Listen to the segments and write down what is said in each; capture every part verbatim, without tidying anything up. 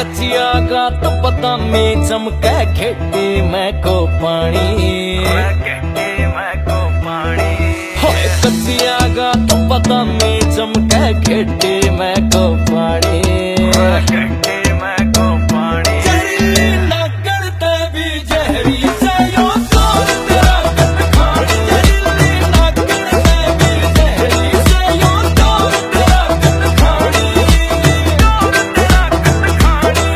कचिया का तो पता में चमके खेते में को पानी खेते में को पानी होए कचिया का तो पता में चमके खेते में को पानी खेते में को पानी जहरी नगर ते भी जहरी से यो तोर तेरा कट खानी जहरी नगर ते भी जहरी से यो तोर तेरा कट खानी तोर तेरा कट खानी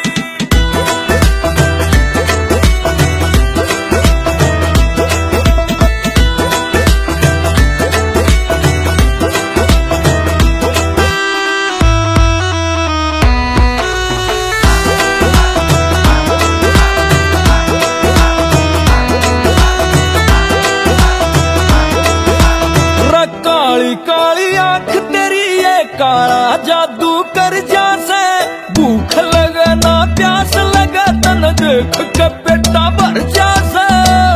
काली काली आंख तेरी ये काला जादू कर जासे भूख लगे ना प्यास लगे तन देख के पेटा भर जासे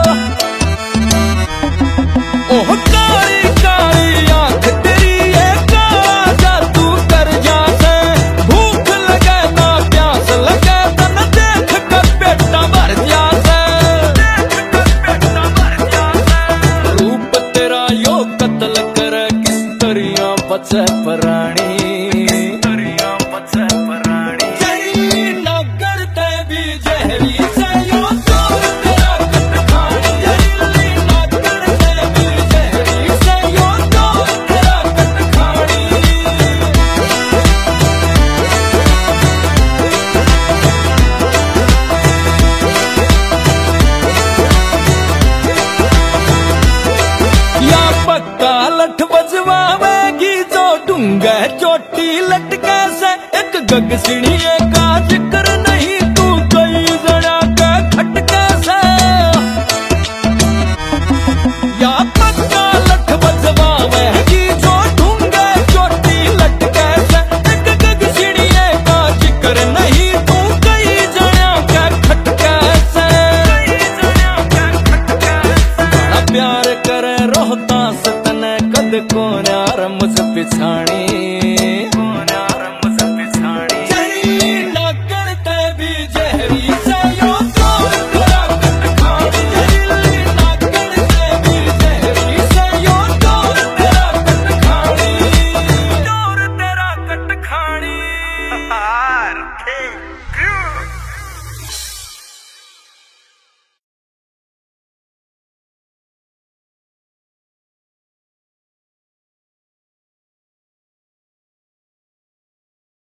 ओह काली काली आंख तेरी ये काला जादू कर जासे भूख लगे ना प्यास लगे तन देख के पेटा भर जासे देख के पेटा भर जासे रूप तेरा यो कत्ल तरिया बचे परानी तरिया बचे परानी जहरी नगर ते भी जहरी से यो तोर तेरा कट खानी जहरी नगर ते भी जहरी से यो तोर तेरा कट खानी या पक्का लठ बजवावे डूंगा चोटी लटके से एक गगसिणिये का जिक्र नहीं तू कई जड़ा का खटके से या पक्का लठ बजवावेगी जो डूंगा चोटी लटके से एक गगसिणिये का जिक्र नहीं तू कई जड़ा का खटके से बड़ा प्यार करे रोहतास तने कद को न्यार मुझ पिछाणी कौन यार मुझ पिछाणी जहरी नगर ते भी जहरी से यो तोर तेरा कट खानी जहरी नगर ते भी जहरी से यो तोर तेरा कट खानी तोर तेरा कट खानी